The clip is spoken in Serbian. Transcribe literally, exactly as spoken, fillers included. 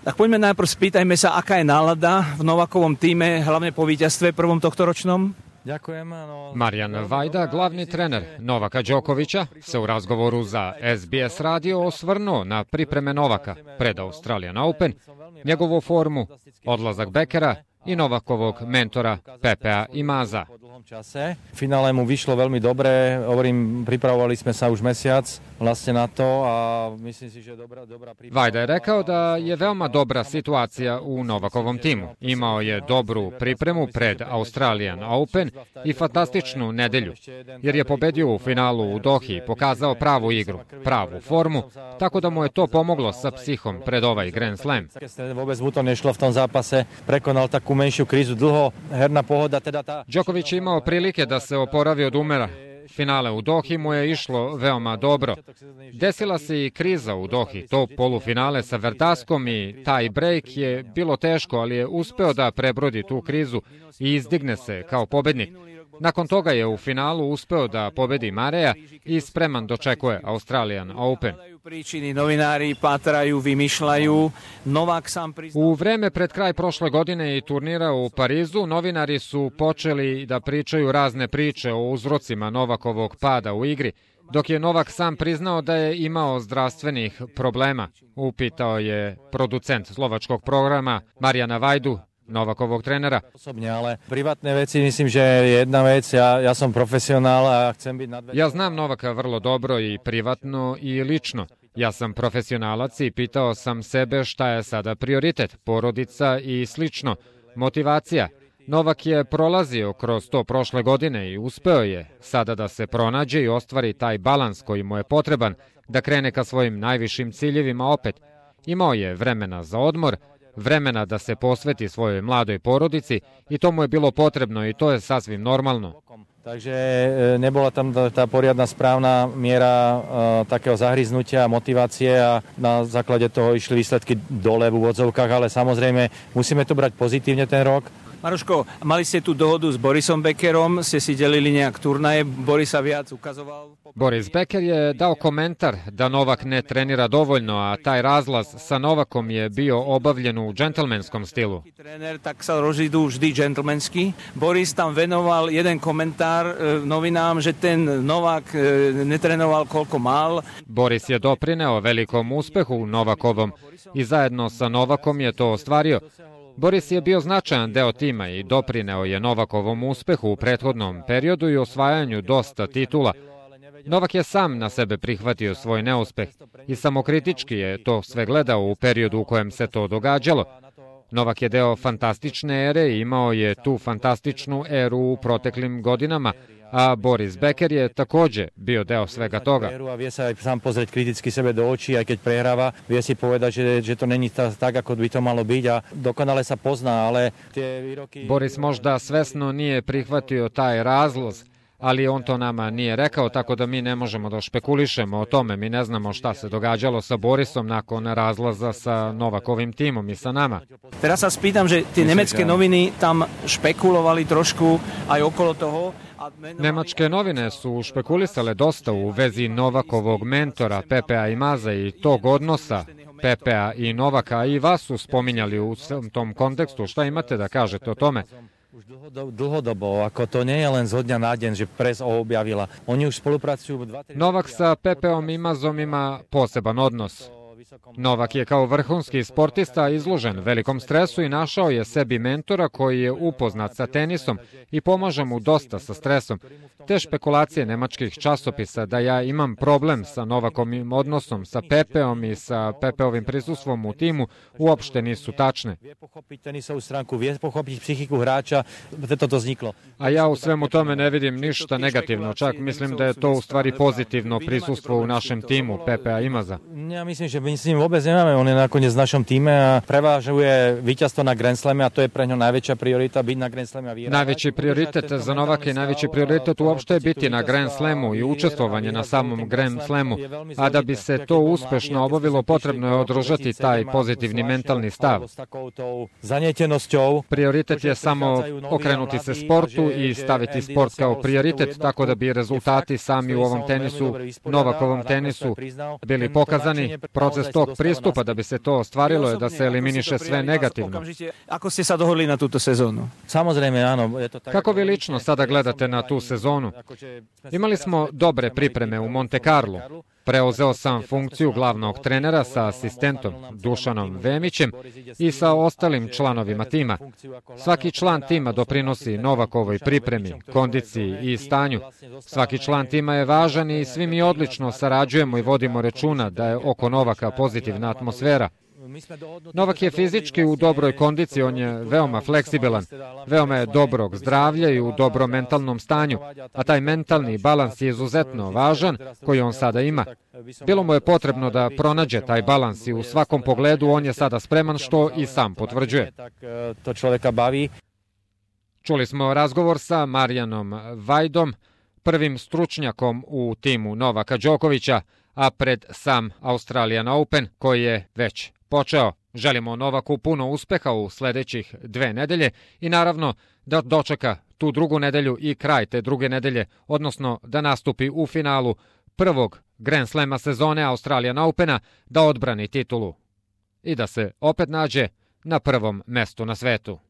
Tak poďme najprv, spýtajme sa, aká je nálada v Novakovom tíme, hlavne po víťazstve prvom tohtoročnom? Marijan Vajda, glavni trener Novaka Đokovića, se u razgovoru za S B S radio osvrnuo na pripreme Novaka pred Australian Open, njegovu formu, odlazak Bekera i Novakovog mentora Pepea Imaza. Finále mu vyšlo veľmi dobre, hovorím, pripravovali sme sa už mesiac vlastne na to a myslím si, že dobra, dobra priprava. Vajda je rekao da je veoma dobra situacija u Novakovom timu. Imao je dobru pripremu pred Australian Open i fantastičnu nedelju, jer je pobedio u finalu u Dohi i pokazao pravu igru, pravu formu, tako da mu je to pomoglo sa psihom pred ovaj Grand Slam. Vôbec mu to nešlo v tom zápase, prekonal takú menšiu krízu dlho, herná pohoda teda tá... Đoković imao prilike da se oporavi od umera. Finale u Dohi mu je išlo veoma dobro. Desila se i kriza u Dohi. To polufinale sa Verdaskom i taj break je bilo teško, ali je uspeo da prebrodi tu krizu i izdigne se kao pobednik. Nakon toga je u finalu uspeo da pobedi Mareja i spreman dočekuje Australian Open. Novinari patraju, vymýšľajú. Novak sam priznal... U vreme pred kraj prošle godine i turnira u Parizu, novinari su počeli da pričaju razne priče o uzrocima Novakovog pada u igri, dok je Novak sam priznao da je imao zdravstvenih problema. Upitao je producent slovačkog programa Marijana Vajdu, Novakovog trenera. Osobne, ale privatné veci, myslím, že je jedna vec, ja, ja som profesionál a chcem byť nadvedel. Ja znam Novaka vrlo dobro i privatno i lično. Ja sam profesionalac i pitao sam sebe šta je sada prioritet, porodica i slično, motivacija. Novak je prolazio kroz to prošle godine i uspeo je sada da se pronađe i ostvari taj balans koji mu je potreban da krene ka svojim najvišim ciljevima opet. Imao je vremena za odmor, vremena da se posveti svojoj mladoj porodici i to mu je bilo potrebno i to je sasvim normalno. Takže nebola tam tá poriadna správna miera takého zahryznutia, motivácie a na základe toho išli výsledky dole v úvodzovkách, ale samozrejme musíme to brať pozitívne ten rok. Maroško, mali ste tú dohodu s Borisom Bekerom, ste si delili nejak turnaje, Boris sa viac ukazoval? Boris Beker je dao komentar da Novak ne trenira dovoljno, a taj razlaz sa Novakom je bio obavljen u džentlmenskom stilu. Trener, tak sa rozídu vždy džentlmensky. Boris tam venoval jeden komentár novinám, že ten Novak netrenoval koľko mal. Boris je doprineo velikom uspehu Novakovom i zajedno sa Novakom je to ostvario. Boris je bio značajan deo tima i doprineo je Novakovom uspehu u prethodnom periodu i osvajanju dosta titula. Novak je sam na sebe prihvatio svoj neuspeh i samokritički je to sve gledao u periodu u kojem se to događalo. Novak je deo fantastične ere i imao je tu fantastičnu eru u proteklim godinama, a Boris Beker je takođe bio deo svega toga. Vie sa aj sám pozrieť kriticky sebe do očí, aj keď prehráva, vie si povedať, že, že to není tak, ako by to malo byť a dokonale sa pozná, ale tie výroky... Boris možda svesno nije prihvatio taj razloz, ali on to nama nije rekao, tako da mi ne možemo da špekulišemo o tome. Mi ne znamo šta se događalo sa Borisom nakon razlaza sa Novakovim timom i sa nama. Teraz sa spýtam, že tie nemecké noviny tam špekulovali trošku aj okolo toho. Nemačke novine su špekulisale dosta u vezi Novakovog mentora Pepea Imaza i tog odnosa Pepea i Novaka, i vas su spominjali u tom kontekstu. Šta imate da kažete o tome? Už dlhodobo, ako to nie je len zo dňa na deň, že pres objavila. Oni už spolupracujú... Novak sa Pepeom Imazom ima poseban odnos. Novak je kao vrhunski sportista izložen velikom stresu i našao je sebi mentora koji je upoznat sa tenisom i pomaže mu dosta sa stresom. Te špekulacije nemačkih časopisa da ja imam problem sa Novakovim odnosom, sa Pepeom i sa Pepeovim prisustvom u timu uopšte nisu tačne. A ja u svemu tome ne vidim ništa negativno, čak mislim da je to u stvari pozitivno prisustvo u našem timu Pepea Imaza. Ja mislim, že my s ním vôbec nemáme, on je nakoniec v našom týme a prevážuje víťazstvo na Grand Slame a to je pre ňo najväčšia priorita byť na Grand Slame a vyhrávať. Najveći prioritet za Novaka i najveći prioritet uopšte je biti na Grand Slamu i učestvovanje na samom Grand Slamu, a da bi se to uspešno obavilo potrebno je održati taj pozitivni mentalni stav. Prioritet je samo okrenuti se sportu i staviti sport kao prioritet, tako da bi rezultati sami u ovom tenisu, Novakovom tenisu, bili pokazani. Proces tog pristupa da bi se to ostvarilo je da se eliminiše sve negativno. Ako ste se dohodli na tuto sezonu? Samozrejme, áno. Kako vi lično sada gledate na tu sezonu? Imali smo dobre pripreme u Monte Carlo. Preuzeo sam funkciju glavnog trenera sa asistentom Dušanom Vemićem i sa ostalim članovima tima. Svaki član tima doprinosi Novakovoj pripremi, kondiciji i stanju. Svaki član tima je važan i svi mi odlično sarađujemo i vodimo računa da je oko Novaka pozitivna atmosfera. Novak je fizički u dobroj kondiciji, on je veoma fleksibilan, veoma je dobrog zdravlja i u dobrom mentalnom stanju, a taj mentalni balans je izuzetno važan koji on sada ima. Bilo mu je potrebno da pronađe taj balans i u svakom pogledu on je sada spreman, što i sam potvrđuje. To čovjeka bavi. Čuli smo razgovor sa Marijanom Vajdom, prvim stručnjakom u timu Novaka Đokovića, a pred sam Australian Open koji je već počeo. Želimo Novaku puno uspeha u sledećih dve nedelje i naravno da dočeka tu drugu nedelju i kraj te druge nedelje, odnosno da nastupi u finalu prvog Grand Slema sezone Australian Opena, da odbrani titulu i da se opet nađe na prvom mestu na svetu.